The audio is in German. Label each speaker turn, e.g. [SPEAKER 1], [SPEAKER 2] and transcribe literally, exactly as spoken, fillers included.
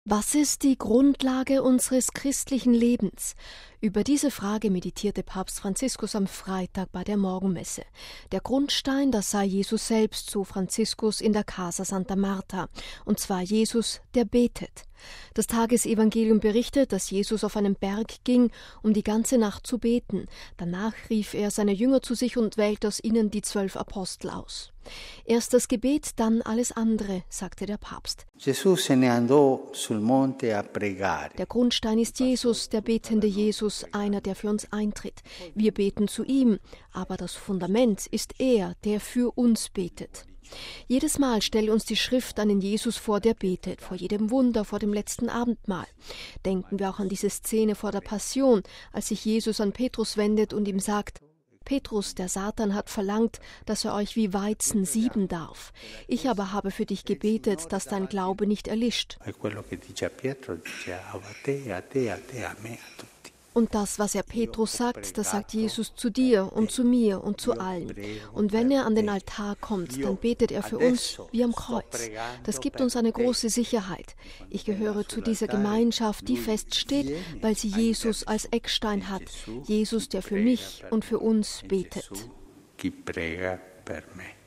[SPEAKER 1] Was ist die Grundlage unseres christlichen Lebens? Über diese Frage meditierte Papst Franziskus am Freitag bei der Morgenmesse. Der Grundstein, das sei Jesus selbst, so Franziskus in der Casa Santa Marta, und zwar Jesus, der betet. Das Tagesevangelium berichtet, dass Jesus auf einen Berg ging, um die ganze Nacht zu beten. Danach rief er seine Jünger zu sich und wählte aus ihnen die zwölf Apostel aus. Erst das Gebet, dann alles andere, sagte der Papst. Der Grundstein ist Jesus, der betende Jesus, einer, der für uns eintritt. Wir beten zu ihm, aber das Fundament ist er, der für uns betet. Jedes Mal stellt uns die Schrift einen Jesus vor, der betet, vor jedem Wunder, vor dem letzten Abendmahl. Denken wir auch an diese Szene vor der Passion, als sich Jesus an Petrus wendet und ihm sagt: Petrus, der Satan hat verlangt, dass er euch wie Weizen sieben darf. Ich aber habe für dich gebetet, dass dein Glaube nicht erlischt. Und das, was er Petrus sagt, das sagt Jesus zu dir und zu mir und zu allen. Und wenn er an den Altar kommt, dann betet er für uns wie am Kreuz. Das gibt uns eine große Sicherheit. Ich gehöre zu dieser Gemeinschaft, die feststeht, weil sie Jesus als Eckstein hat. Jesus, der für mich und für uns betet.